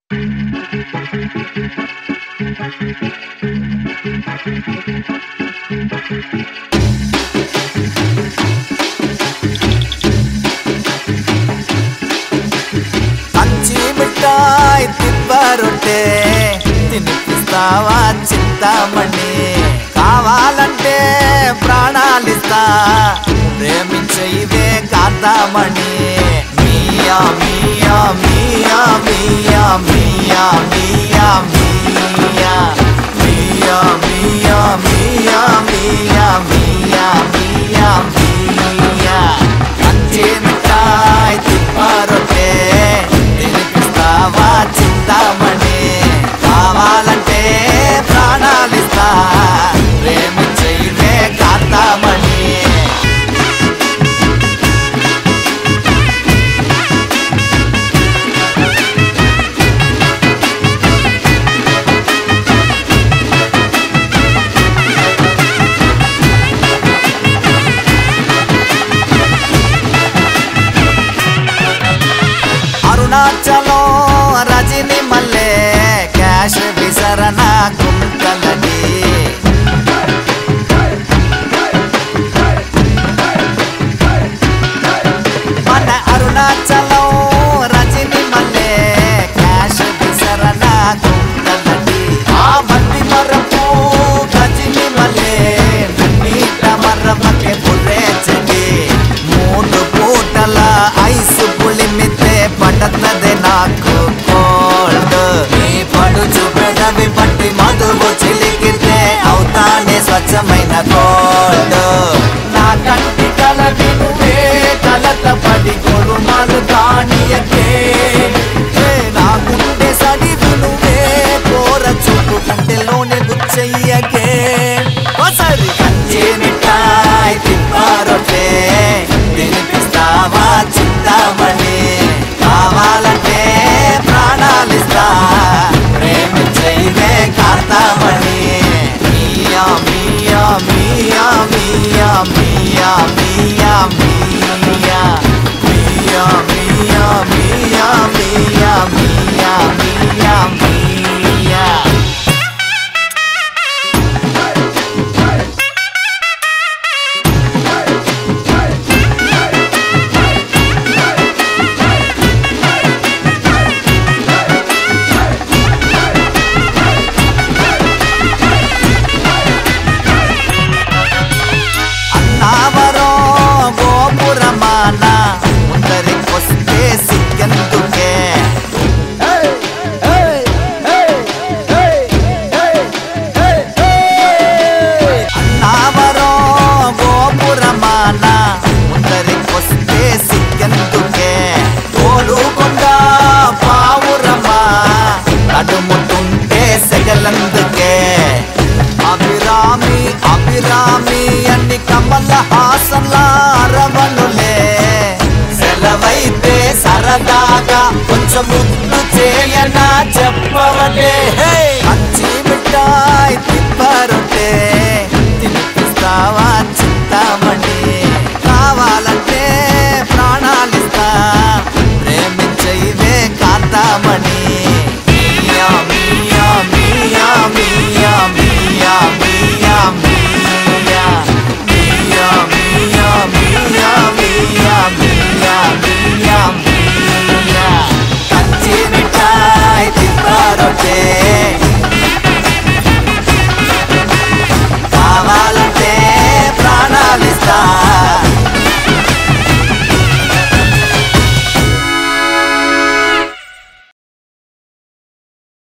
కంచి మిఠాయి తిప్పరొట్టే తినిపిస్తావా చింతామణి కావాలంటే ప్రాణాలిస్తా ప్రేమించే ఇవే కాంతామణి మియా మియా మియా మియా మియా మియా మియా మియా మియా మియా మియా మియా మియా మియా కంచి మిఠాయి తిప్పరొట్టే తినిపిస్తావా చింతామణి కావాలంటే ప్రాణాలిస్తా ప్రేమించే ఇవే కాంతామణి అరుణాచలం రజని మల్లె క్యాష్ విసరణ గుంటలని మన అరుణాచలం రజని మల్లె క్యాష్ విసరణ గుంటలని ఆ మట్టి మరపు గజని మల్లె నీట మర్రమకే పురేచని మూడు పూటల ఐసు పులిమితే పడతదే నాకు కోల్డ్ నీ పడుచు పెదవి పట్టి మధువు చిలికితే అవుతానే స్వచ్ఛమైన గోల్డ్ నా కంటి కల వినువే కలత పడి గొలుమాలు కానియకే నా గుండె సడి వినువే కోర చూపు గుండెలోనే గుచ్చయ్యకే ఒకసారి కంచి మిఠాయి తిప్పరొట్టే తినిపిస్తావా చింతామణి కావాలంటే ప్రాణాలిస్తా ప్రేమించే ఇవే కాంతామణి మియా మియా మియా మియా మియా మియా మియా మియా మియా మియా మియా మియా మియా మియా అన్నావరం గోపురమాన ముందరికొస్తే సిగ్గెందుకే అన్నావరం గోపురమాన ముందరికొస్తే సిగ్గెందుకే కోలుకొండ పావురమా నడుముతుంటే సెగలందుకే అభిరామి అభిరామి అన్ని కమల హాసన్ల అరవనులే సెలవైతే సరదాగా కొంచెం ముద్దు చేయనా చెప్పవలే